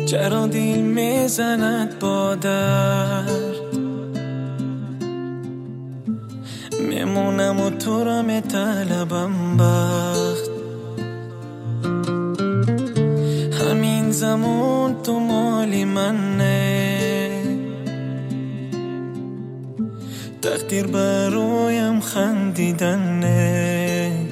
چرا دل میزند با درد، میمونم و تو را میطلبم بخت. همین زمان تو مالی منه، تقدیر برایم خندیدنه.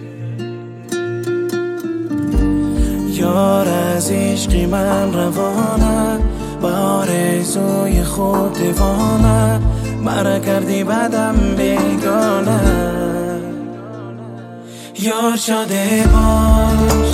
یار از عشقی من روانه، با آرزوی خود دیوانه. مرا کردی بدم بیگانه، یار شده باش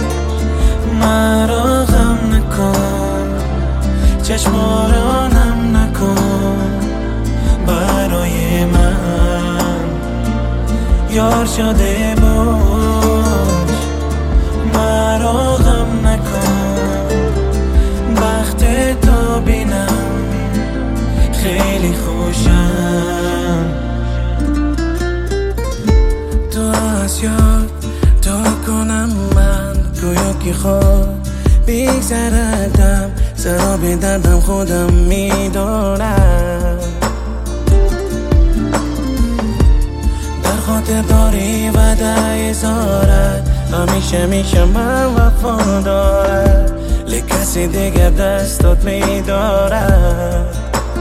مرا غم نکن، چشمارانم نکن برای من. یار شده باش مرا غم نکن، بخت تو بینم خیلی خوشم. تو از یاد تو کنم من گویا که خواب بگذردم، سرا به دردم خودم میدونم. در خاطر داری و در ازارت، همیشه میشه من وفادارت، لی کسی دیگر دستات میدارد.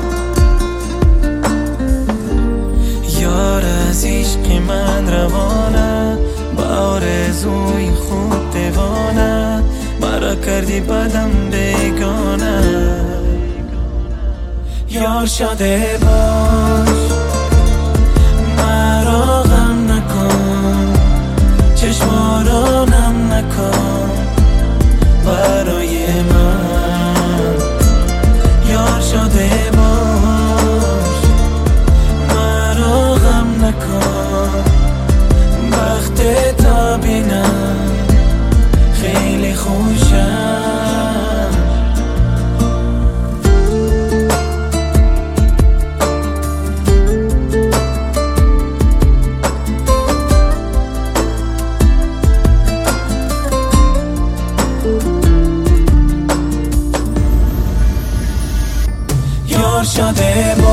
یار از عشق من روانه، با آرزوی خود دیوانه. مرا کردی بدم بیگانه، یار شده باش مرا غم نکن، چشمارانم نکن برای من. یار شده باش مرا غم نکن، بخت تا بینم خیلی خوشم. یار شده